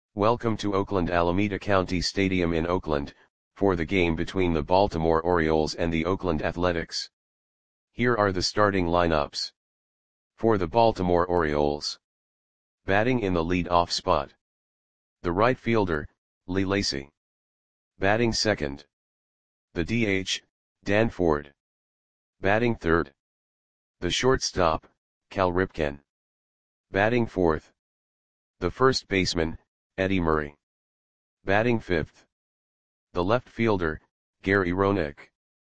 Welcome to Oakland Alameda County Stadium in Oakland, for the game between the Baltimore Orioles and the Oakland Athletics. Here are the starting lineups. For the Baltimore Orioles. Batting in the lead-off spot. The right fielder, Lee Lacy. Batting second. The DH, Dan Ford. Batting third. The shortstop, Cal Ripken. Batting fourth. The first baseman, Eddie Murray. Batting fifth. The left fielder, Gary Roenick.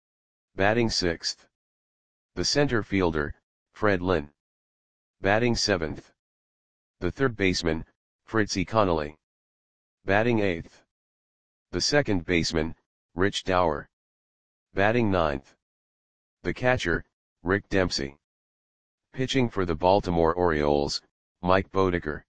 Batting sixth. The center fielder, Fred Lynn. Batting seventh. The third baseman, Fritzy Connolly. Batting eighth. The second baseman, Rich Dauer. Batting ninth. The catcher, Rick Dempsey. Pitching for the Baltimore Orioles, Mike Boddicker.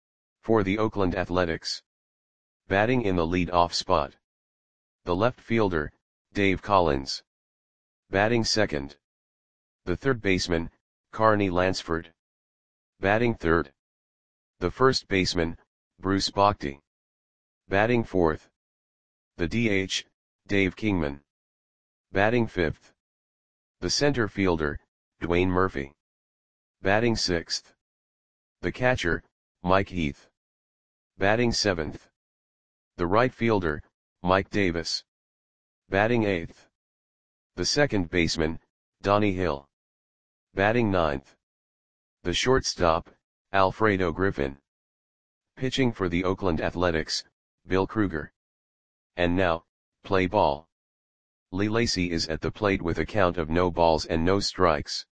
For the Oakland Athletics. Batting in the lead-off spot. The left fielder, Dave Collins. Batting second. The third baseman, Carney Lansford. Batting third. The first baseman, Bruce Bochy. Batting fourth. The DH, Dave Kingman. Batting fifth. The center fielder, Dwayne Murphy. Batting sixth. The catcher, Mike Heath. Batting seventh. The right fielder, Mike Davis. Batting eighth. The second baseman, Donnie Hill. Batting ninth. The shortstop, Alfredo Griffin. Pitching for the Oakland Athletics, Bill Kruger. And now, play ball. Lee Lacy is at the plate with a count of no balls and no strikes.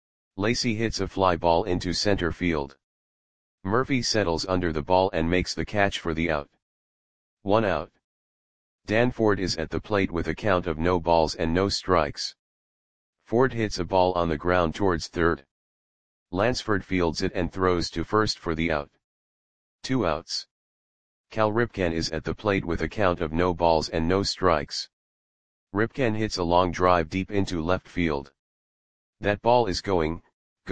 Lacy hits a fly ball into center field. Murphy settles under the ball and makes the catch for the out. 1 out. Dan Ford is at the plate with a count of no balls and no strikes. Ford hits a ball on the ground towards third. Lansford fields it and throws to first for the out. 2 outs. Cal Ripken is at the plate with a count of no balls and no strikes. Ripken hits a long drive deep into left field. That ball is gone.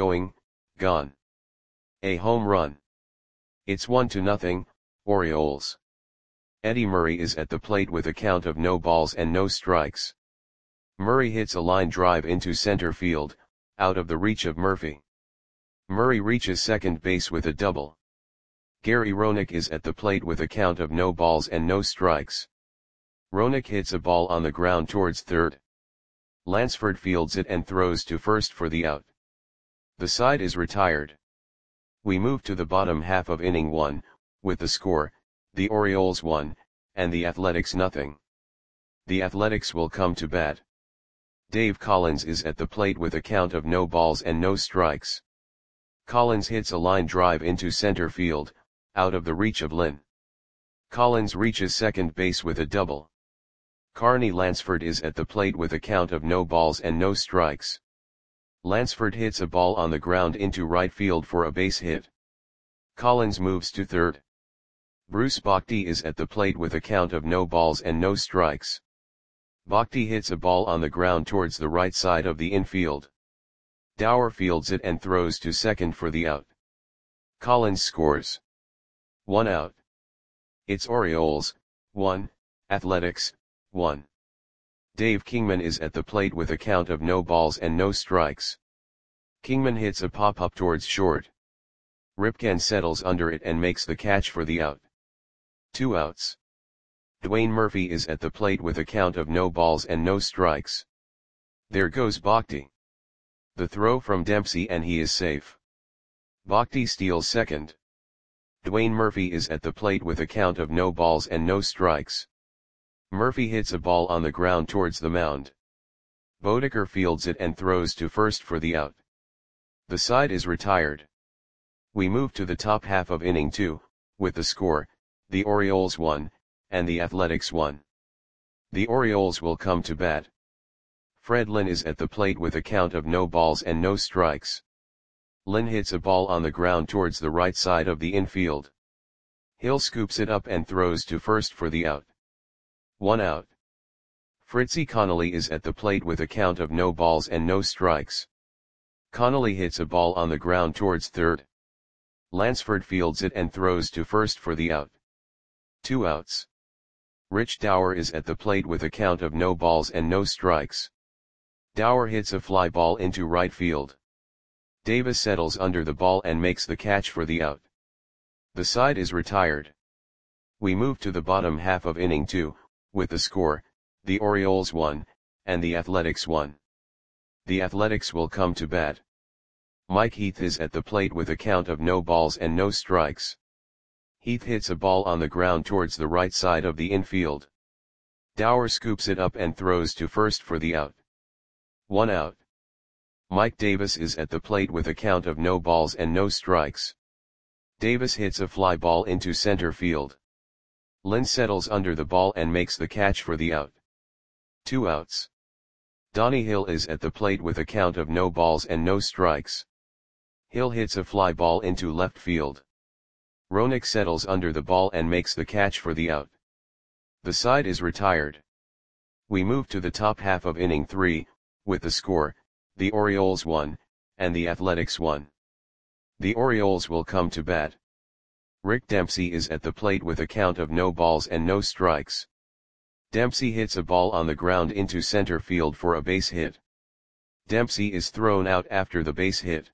A home run. It's 1-0, Orioles. Eddie Murray is at the plate with a count of no balls and no strikes. Murray hits a line drive into center field, out of the reach of Murphy. Murray reaches second base with a double. Gary Roenick is at the plate with a count of no balls and no strikes. Roenick hits a ball on the ground towards third. Lansford fields it and throws to first for the out. The side is retired. We move to the bottom half of inning 1, with the score, the Orioles 1, and the Athletics 0. The Athletics will come to bat. Dave Collins is at the plate with a count of no balls and no strikes. Collins hits a line drive into center field, out of the reach of Lynn. Collins reaches second base with a double. Carney Lansford is at the plate with a count of no balls and no strikes. Lansford hits a ball on the ground into right field for a base hit. Collins moves to third. Bruce Bochy is at the plate with a count of no balls and no strikes. Bochy hits a ball on the ground towards the right side of the infield. Dauer fields it and throws to second for the out. Collins scores. 1 out. It's Orioles 1, Athletics 1. Dave Kingman is at the plate with a count of no balls and no strikes. Kingman hits a pop-up towards short. Ripken settles under it and makes the catch for the out. 2 outs. Dwayne Murphy is at the plate with a count of no balls and no strikes. There goes Bochy. The throw from Dempsey and he is safe. Bochy steals second. Dwayne Murphy is at the plate with a count of no balls and no strikes. Murphy hits a ball on the ground towards the mound. Boddicker fields it and throws to first for the out. The side is retired. We move to the top half of inning 2, with the score, the Orioles 1, and the Athletics 1. The Orioles will come to bat. Fred Lynn is at the plate with a count of no balls and no strikes. Lynn hits a ball on the ground towards the right side of the infield. Hill scoops it up and throws to first for the out. 1 out. Fritzy Connolly is at the plate with a count of no balls and no strikes. Connolly hits a ball on the ground towards third. Lansford fields it and throws to first for the out. 2 outs. Rich Dower is at the plate with a count of no balls and no strikes. Dower hits a fly ball into right field. Davis settles under the ball and makes the catch for the out. The side is retired. We move to the bottom half of inning 2, with the score, the Orioles 1, and the Athletics 1. The Athletics will come to bat. Mike Heath is at the plate with a count of no balls and no strikes. Heath hits a ball on the ground towards the right side of the infield. Dower scoops it up and throws to first for the out. 1 out. Mike Davis is at the plate with a count of no balls and no strikes. Davis hits a fly ball into center field. Lynn settles under the ball and makes the catch for the out. 2 outs. Donnie Hill is at the plate with a count of no balls and no strikes. Hill hits a fly ball into left field. Roenick settles under the ball and makes the catch for the out. The side is retired. We move to the top half of inning 3, with the score, the Orioles 1, and the Athletics 1. The Orioles will come to bat. Rick Dempsey is at the plate with a count of no balls and no strikes. Dempsey hits a ball on the ground into center field for a base hit. Dempsey is thrown out after the base hit.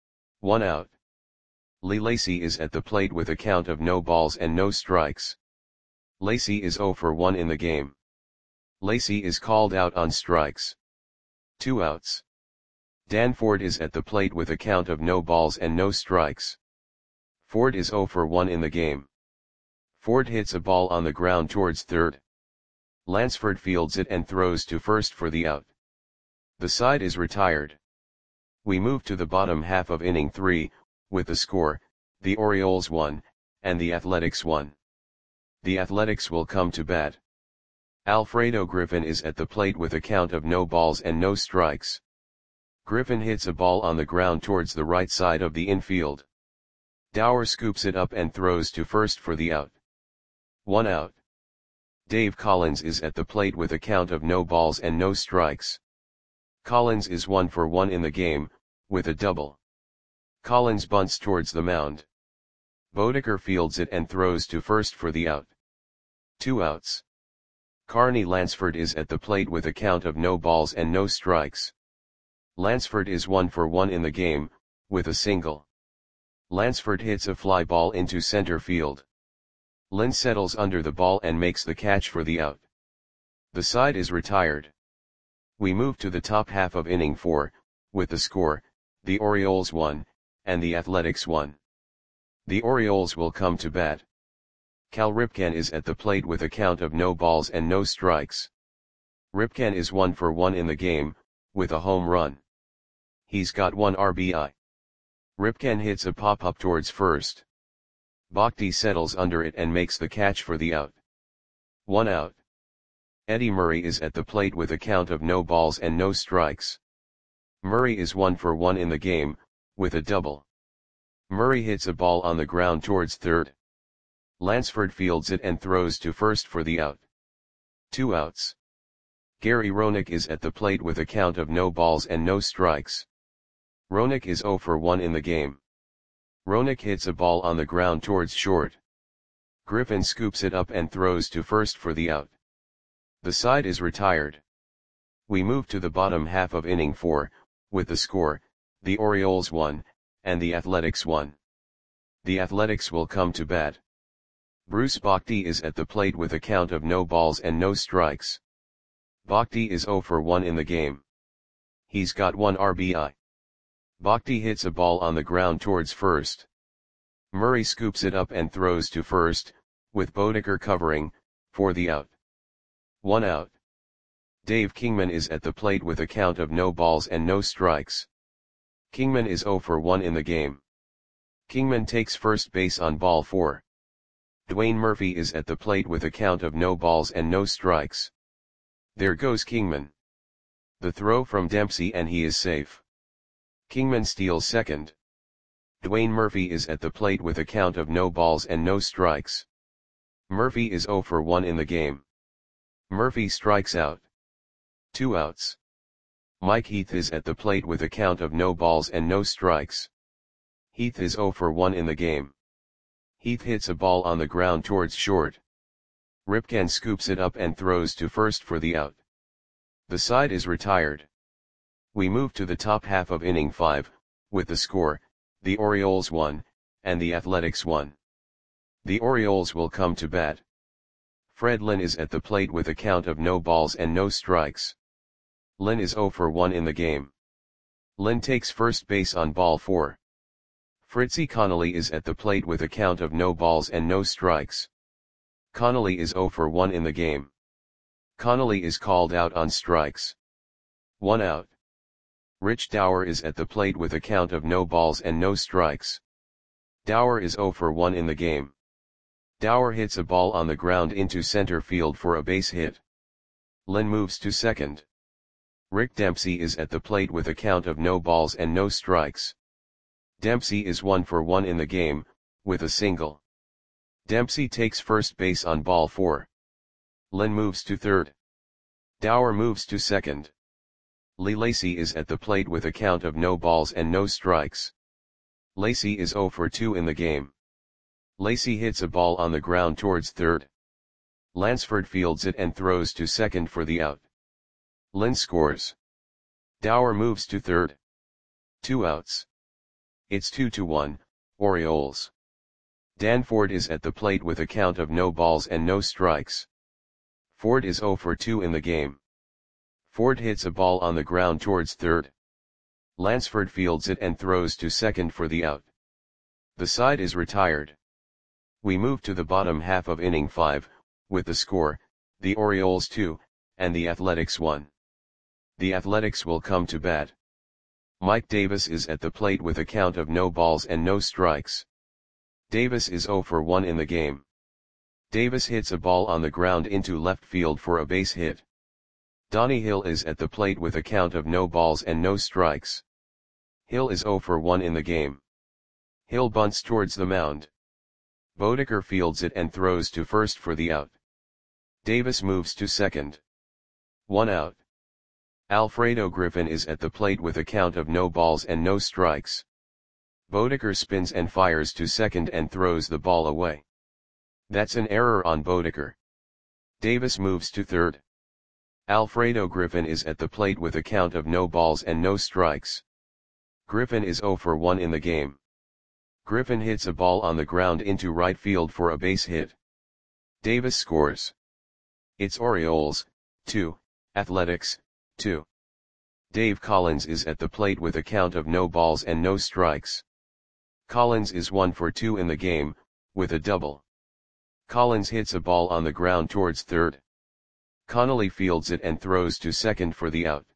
1 out. Lee Lacy is at the plate with a count of no balls and no strikes. Lacy is 0 for 1 in the game. Lacy is called out on strikes. 2 outs. Dan Ford is at the plate with a count of no balls and no strikes. Ford is 0 for 1 in the game. Ford hits a ball on the ground towards third. Lansford fields it and throws to first for the out. The side is retired. We move to the bottom half of inning 3, with the score, the Orioles 1, and the Athletics 1. The Athletics will come to bat. Alfredo Griffin is at the plate with a count of no balls and no strikes. Griffin hits a ball on the ground towards the right side of the infield. Dower scoops it up and throws to first for the out. 1 out. Dave Collins is at the plate with a count of no balls and no strikes. Collins is 1 for 1 in the game, with a double. Collins bunts towards the mound. Bodeker fields it and throws to first for the out. 2 outs. Carney Lansford is at the plate with a count of no balls and no strikes. Lansford is 1 for 1 in the game, with a single. Lansford hits a fly ball into center field. Lynn settles under the ball and makes the catch for the out. The side is retired. We move to the top half of inning 4, with the score, the Orioles 1, and the Athletics 1. The Orioles will come to bat. Cal Ripken is at the plate with a count of no balls and no strikes. Ripken is 1 for 1 in the game, with a home run. He's got 1 RBI. Ripken hits a pop-up towards first. Bhakti settles under it and makes the catch for the out. 1 out. Eddie Murray is at the plate with a count of no balls and no strikes. Murray is 1 for 1 in the game, with a double. Murray hits a ball on the ground towards third. Lansford fields it and throws to first for the out. 2 outs. Gary Roenick is at the plate with a count of no balls and no strikes. Roenick is 0 for 1 in the game. Roenick hits a ball on the ground towards short. Griffin scoops it up and throws to first for the out. The side is retired. We move to the bottom half of inning 4, with the score, the Orioles 1, and the Athletics 1. The Athletics will come to bat. Bruce Bhakti is at the plate with a count of no balls and no strikes. Bhakti is 0 for 1 in the game. He's got 1 RBI. Bhakti hits a ball on the ground towards first. Murray scoops it up and throws to first, with Bodeker covering, for the out. 1 out. Dave Kingman is at the plate with a count of no balls and no strikes. Kingman is 0 for 1 in the game. Kingman takes first base on ball 4. Dwayne Murphy is at the plate with a count of no balls and no strikes. There goes Kingman. The throw from Dempsey and he is safe. Kingman steals second. Dwayne Murphy is at the plate with a count of no balls and no strikes. Murphy is 0 for 1 in the game. Murphy strikes out. 2 outs. Mike Heath is at the plate with a count of no balls and no strikes. Heath is 0 for 1 in the game. Heath hits a ball on the ground towards short. Ripken scoops it up and throws to first for the out. The side is retired. We move to the top half of inning 5, with the score, the Orioles 1, and the Athletics 1. The Orioles will come to bat. Fred Lynn is at the plate with a count of no balls and no strikes. Lynn is 0 for 1 in the game. Lynn takes first base on ball 4. Fritzy Connolly is at the plate with a count of no balls and no strikes. Connolly is 0 for 1 in the game. Connolly is called out on strikes. 1 out. Rich Dower is at the plate with a count of no balls and no strikes. Dower is 0 for 1 in the game. Dower hits a ball on the ground into center field for a base hit. Lynn moves to second. Rick Dempsey is at the plate with a count of no balls and no strikes. Dempsey is 1 for 1 in the game, with a single. Dempsey takes first base on ball 4. Lynn moves to third. Dower moves to second. Lee Lacy is at the plate with a count of no balls and no strikes. Lacy is 0 for 2 in the game. Lacy hits a ball on the ground towards third. Lansford fields it and throws to second for the out. Lynn scores. Dower moves to third. 2 outs. It's 2-1, Orioles. Dan Ford is at the plate with a count of no balls and no strikes. Ford is 0 for 2 in the game. Ford hits a ball on the ground towards third. Lansford fields it and throws to second for the out. The side is retired. We move to the bottom half of inning 5, with the score, the Orioles 2, and the Athletics 1. The Athletics will come to bat. Mike Davis is at the plate with a count of no balls and no strikes. Davis is 0 for 1 in the game. Davis hits a ball on the ground into left field for a base hit. Donnie Hill is at the plate with a count of no balls and no strikes. Hill is 0 for 1 in the game. Hill bunts towards the mound. Bodeker fields it and throws to first for the out. Davis moves to second. 1 out. Alfredo Griffin is at the plate with a count of no balls and no strikes. Bodeker spins and fires to second and throws the ball away. That's an error on Bodeker. Davis moves to third. Alfredo Griffin is at the plate with a count of no balls and no strikes. Griffin is 0 for 1 in the game. Griffin hits a ball on the ground into right field for a base hit. Davis scores. It's Orioles, 2, Athletics, 2. Dave Collins is at the plate with a count of no balls and no strikes. Collins is 1 for 2 in the game, with a double. Collins hits a ball on the ground towards third. Connolly fields it and throws to second for the out.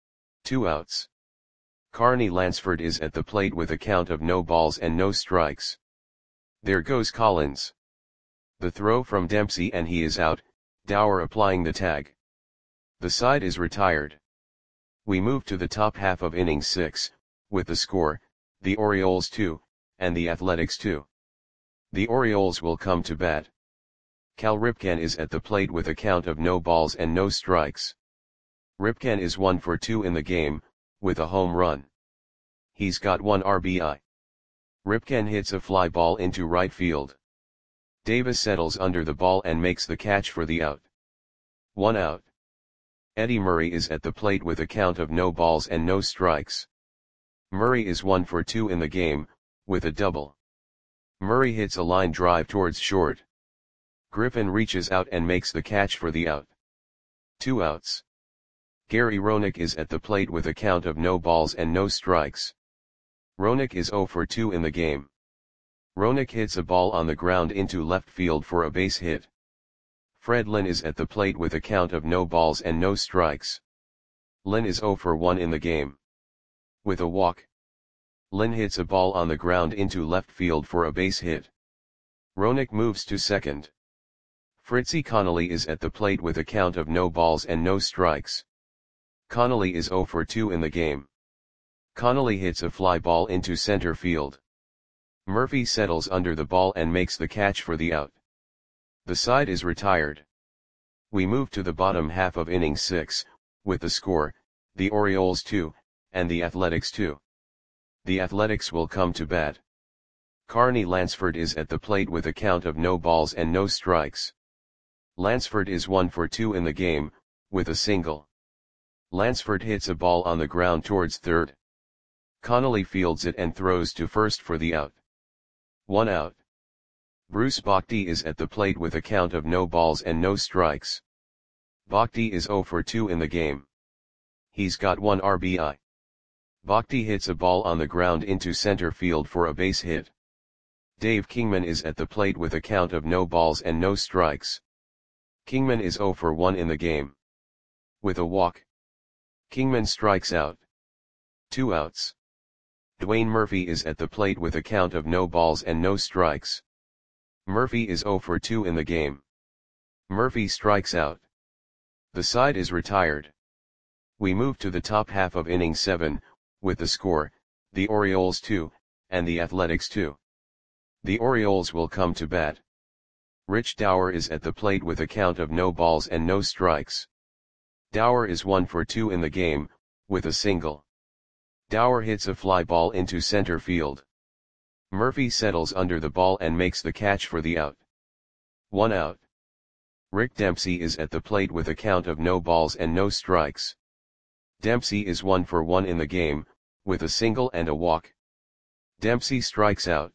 2 outs. Carney Lansford is at the plate with a count of no balls and no strikes. There goes Collins. The throw from Dempsey and he is out, Dower applying the tag. The side is retired. We move to the top half of inning 6, with the score, the Orioles 2, and the Athletics 2. The Orioles will come to bat. Cal Ripken is at the plate with a count of no balls and no strikes. Ripken is 1 for 2 in the game, with a home run. He's got 1 RBI. Ripken hits a fly ball into right field. Davis settles under the ball and makes the catch for the out. 1 out. Eddie Murray is at the plate with a count of no balls and no strikes. Murray is 1 for 2 in the game, with a double. Murray hits a line drive towards short. Griffin reaches out and makes the catch for the out. 2 outs. Gary Roenick is at the plate with a count of no balls and no strikes. Roenick is 0 for 2 in the game. Roenick hits a ball on the ground into left field for a base hit. Fred Lynn is at the plate with a count of no balls and no strikes. Lynn is 0 for 1 in the game. With a walk. Lynn hits a ball on the ground into left field for a base hit. Roenick moves to second. Fritzy Connolly is at the plate with a count of no balls and no strikes. Connolly is 0 for 2 in the game. Connolly hits a fly ball into center field. Murphy settles under the ball and makes the catch for the out. The side is retired. We move to the bottom half of inning 6, with the score, the Orioles 2, and the Athletics 2. The Athletics will come to bat. Carney Lansford is at the plate with a count of no balls and no strikes. Lansford is 1 for 2 in the game, with a single. Lansford hits a ball on the ground towards third. Connolly fields it and throws to first for the out. 1 out. Bruce Bhakti is at the plate with a count of no balls and no strikes. Bhakti is 0 for 2 in the game. He's got 1 RBI. Bhakti hits a ball on the ground into center field for a base hit. Dave Kingman is at the plate with a count of no balls and no strikes. Kingman is 0 for 1 in the game. With a walk, Kingman strikes out. 2 outs. Dwayne Murphy is at the plate with a count of no balls and no strikes. Murphy is 0 for 2 in the game. Murphy strikes out. The side is retired. We move to the top half of inning 7, with the score, the Orioles 2, and the Athletics 2. The Orioles will come to bat. Rich Dower is at the plate with a count of no balls and no strikes. Dower is 1 for 2 in the game, with a single. Dower hits a fly ball into center field. Murphy settles under the ball and makes the catch for the out. 1 out. Rick Dempsey is at the plate with a count of no balls and no strikes. Dempsey is 1 for 1 in the game, with a single and a walk. Dempsey strikes out.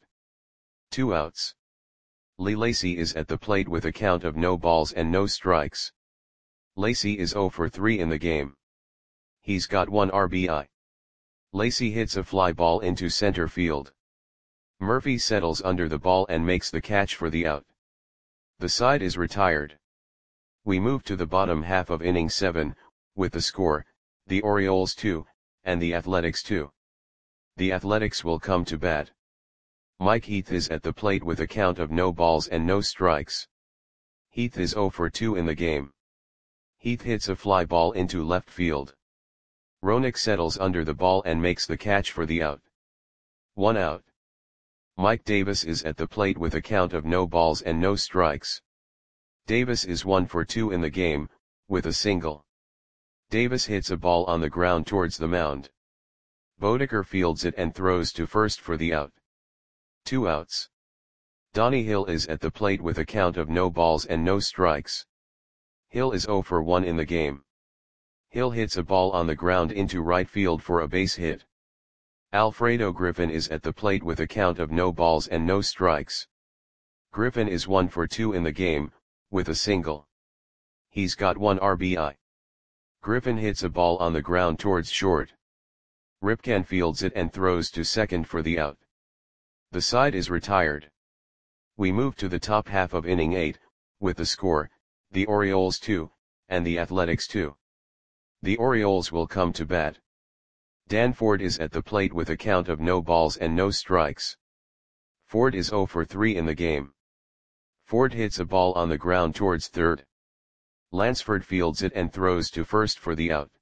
2 outs. Lee Lacy is at the plate with a count of no balls and no strikes. Lacy is 0 for 3 in the game. He's got 1 RBI. Lacy hits a fly ball into center field. Murphy settles under the ball and makes the catch for the out. The side is retired. We move to the bottom half of inning 7, with the score, the Orioles 2, and the Athletics 2. The Athletics will come to bat. Mike Heath is at the plate with a count of no balls and no strikes. Heath is 0 for 2 in the game. Heath hits a fly ball into left field. Roenick settles under the ball and makes the catch for the out. 1 out. Mike Davis is at the plate with a count of no balls and no strikes. Davis is 1 for 2 in the game, with a single. Davis hits a ball on the ground towards the mound. Bodeker fields it and throws to first for the out. 2 outs. Donnie Hill is at the plate with a count of no balls and no strikes. Hill is 0 for 1 in the game. Hill hits a ball on the ground into right field for a base hit. Alfredo Griffin is at the plate with a count of no balls and no strikes. Griffin is 1 for 2 in the game, with a single. He's got 1 RBI. Griffin hits a ball on the ground towards short. Ripken fields it and throws to second for the out. The side is retired. We move to the top half of inning 8, with the score, the Orioles 2, and the Athletics 2. The Orioles will come to bat. Dan Ford is at the plate with a count of no balls and no strikes. Ford is 0 for 3 in the game. Ford hits a ball on the ground towards third. Lansford fields it and throws to first for the out.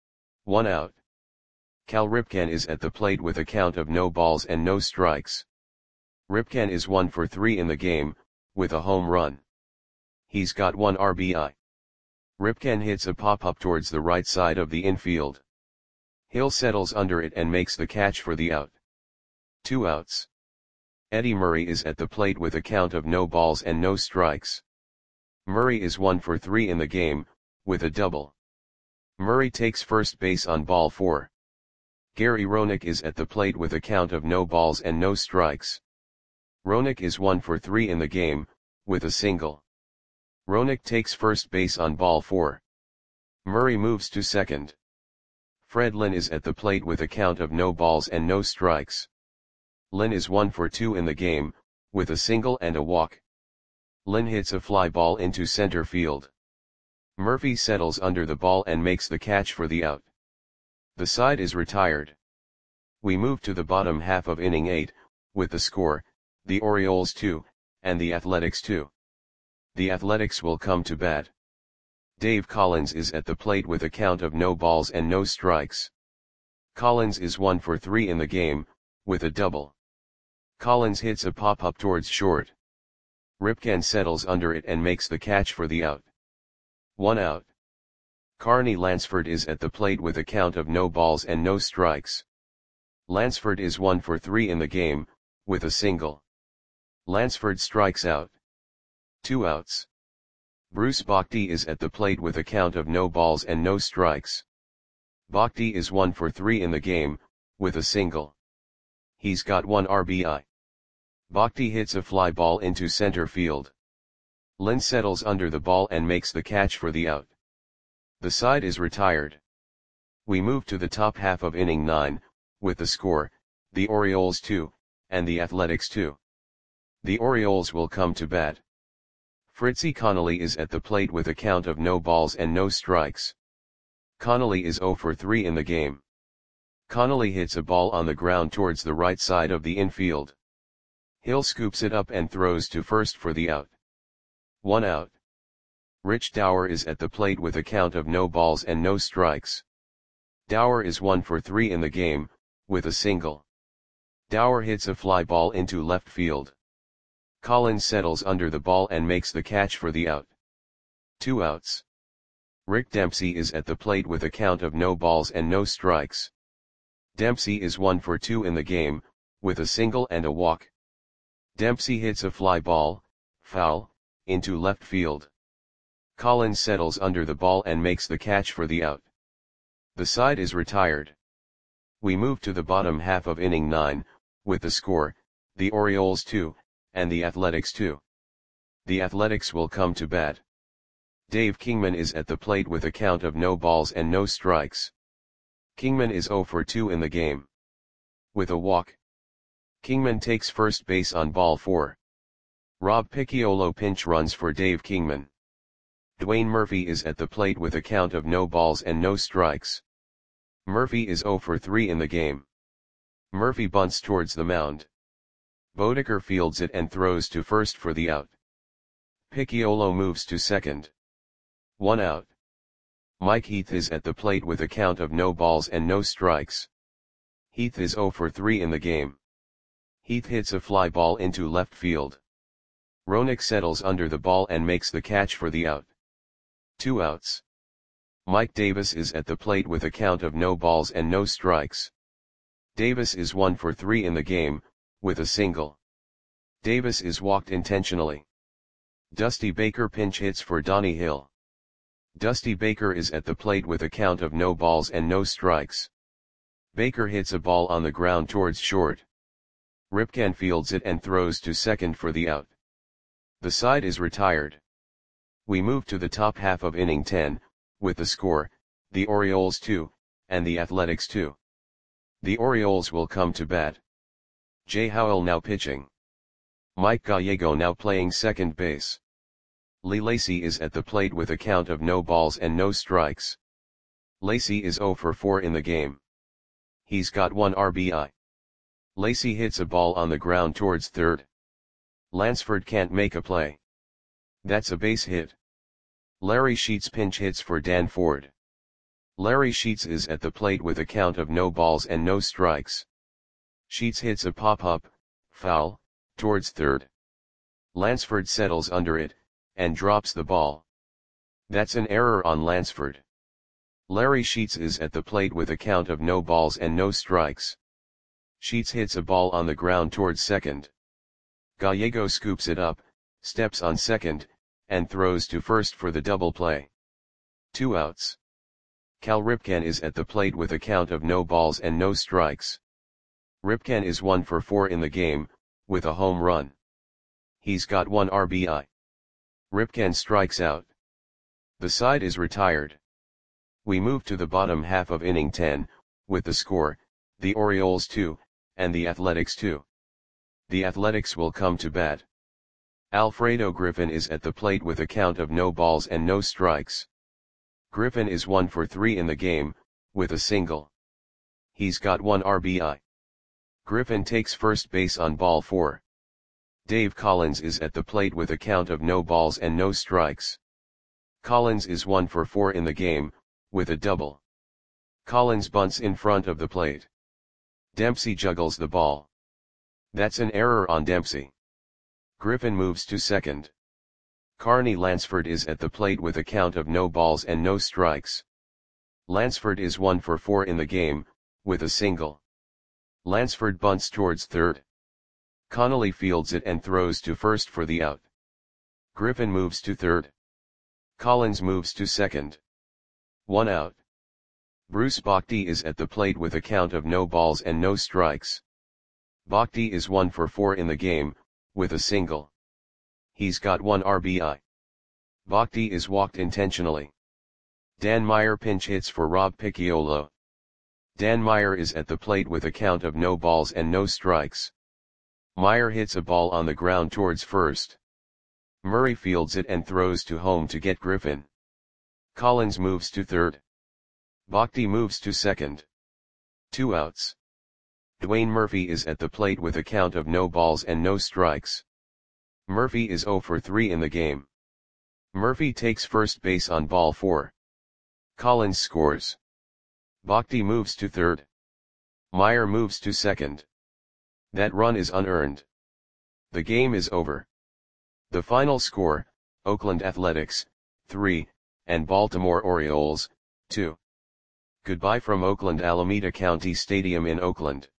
1 out. Cal Ripken is at the plate with a count of no balls and no strikes. Ripken is 1 for 3 in the game, with a home run. He's got 1 RBI. Ripken hits a pop-up towards the right side of the infield. Hill settles under it and makes the catch for the out. 2 outs. Eddie Murray is at the plate with a count of no balls and no strikes. Murray is 1 for 3 in the game, with a double. Murray takes first base on ball 4. Gary Roenick is at the plate with a count of no balls and no strikes. Roenick is 1 for 3 in the game, with a single. Roenick takes first base on ball 4. Murray moves to second. Fred Lynn is at the plate with a count of no balls and no strikes. Lynn is 1 for 2 in the game, with a single and a walk. Lynn hits a fly ball into center field. Murphy settles under the ball and makes the catch for the out. The side is retired. We move to the bottom half of inning 8, with the score, the Orioles 2, and the Athletics 2. The Athletics will come to bat. Dave Collins is at the plate with a count of no balls and no strikes. Collins is 1 for 3 in the game, with a double. Collins hits a pop-up towards short. Ripken settles under it and makes the catch for the out. 1 out. Carney Lansford is at the plate with a count of no balls and no strikes. Lansford is 1 for 3 in the game, with a single. Lansford strikes out. 2 outs. Bruce Bhakti is at the plate with a count of no balls and no strikes. Bhakti is 1 for 3 in the game, with a single. He's got 1 RBI. Bhakti hits a fly ball into center field. Lynn settles under the ball and makes the catch for the out. The side is retired. We move to the top half of inning 9, with the score, the Orioles 2, and the Athletics 2. The Orioles will come to bat. Fritzy Connolly is at the plate with a count of no balls and no strikes. Connolly is 0 for 3 in the game. Connolly hits a ball on the ground towards the right side of the infield. Hill scoops it up and throws to first for the out. 1 out. Rich Dower is at the plate with a count of no balls and no strikes. Dower is 1 for 3 in the game, with a single. Dower hits a fly ball into left field. Collins settles under the ball and makes the catch for the out. 2 outs. Rick Dempsey is at the plate with a count of no balls and no strikes. Dempsey is 1 for 2 in the game, with a single and a walk. Dempsey hits a fly ball, foul, into left field. Collins settles under the ball and makes the catch for the out. The side is retired. We move to the bottom half of inning 9, with the score, the Orioles 2, and the Athletics 2. The Athletics will come to bat. Dave Kingman is at the plate with a count of no balls and no strikes. Kingman is 0 for 2 in the game. With a walk. Kingman takes first base on ball 4. Rob Picciolo pinch runs for Dave Kingman. Dwayne Murphy is at the plate with a count of no balls and no strikes. Murphy is 0 for 3 in the game. Murphy bunts towards the mound. Bodeker fields it and throws to first for the out. Picciolo moves to second. 1 out. Mike Heath is at the plate with a count of no balls and no strikes. Heath is 0 for 3 in the game. Heath hits a fly ball into left field. Roenick settles under the ball and makes the catch for the out. 2 outs. Mike Davis is at the plate with a count of no balls and no strikes. Davis is 1 for 3 in the game, with a single. Davis is walked intentionally. Dusty Baker pinch hits for Donnie Hill. Dusty Baker is at the plate with a count of no balls and no strikes. Baker hits a ball on the ground towards short. Ripken fields it and throws to second for the out. The side is retired. We move to the top half of inning 10, with the score, the Orioles 2, and the Athletics 2. The Orioles will come to bat. Jay Howell now pitching. Mike Gallego now playing second base. Lee Lacy is at the plate with a count of no balls and no strikes. Lacy is 0 for 4 in the game. He's got 1 RBI. Lacy hits a ball on the ground towards third. Lansford can't make a play. That's a base hit. Larry Sheets pinch hits for Dan Ford. Larry Sheets is at the plate with a count of no balls and no strikes. Sheets hits a pop-up, foul, towards third. Lansford settles under it, and drops the ball. That's an error on Lansford. Larry Sheets is at the plate with a count of no balls and no strikes. Sheets hits a ball on the ground towards second. Gallego scoops it up, steps on second, and throws to first for the double play. 2 outs. Cal Ripken is at the plate with a count of no balls and no strikes. Ripken is 1 for 4 in the game, with a home run. He's got 1 RBI. Ripken strikes out. The side is retired. We move to the bottom half of inning 10, with the score, the Orioles 2, and the Athletics 2. The Athletics will come to bat. Alfredo Griffin is at the plate with a count of no balls and no strikes. Griffin is 1 for 3 in the game, with a single. He's got 1 RBI. Griffin takes first base on ball 4. Dave Collins is at the plate with a count of no balls and no strikes. Collins is 1 for 4 in the game, with a double. Collins bunts in front of the plate. Dempsey juggles the ball. That's an error on Dempsey. Griffin moves to second. Carney Lansford is at the plate with a count of no balls and no strikes. Lansford is 1 for 4 in the game, with a single. Lansford bunts towards third. Connolly fields it and throws to first for the out. Griffin moves to third. Collins moves to second. 1 out. Bruce Bhakdi is at the plate with a count of no balls and no strikes. Bhakdi is 1 for 4 in the game, with a single. He's got 1 RBI. Bhakdi is walked intentionally. Dan Meyer pinch hits for Rob Picciolo. Dan Meyer is at the plate with a count of no balls and no strikes. Meyer hits a ball on the ground towards first. Murray fields it and throws to home to get Griffin. Collins moves to third. Bhakdi moves to second. 2 outs. Dwayne Murphy is at the plate with a count of no balls and no strikes. Murphy is 0 for 3 in the game. Murphy takes first base on ball 4. Collins scores. Bhakdi moves to third. Meyer moves to second. That run is unearned. The game is over. The final score, Oakland Athletics, 3, and Baltimore Orioles, 2. Goodbye from Oakland Alameda County Stadium in Oakland.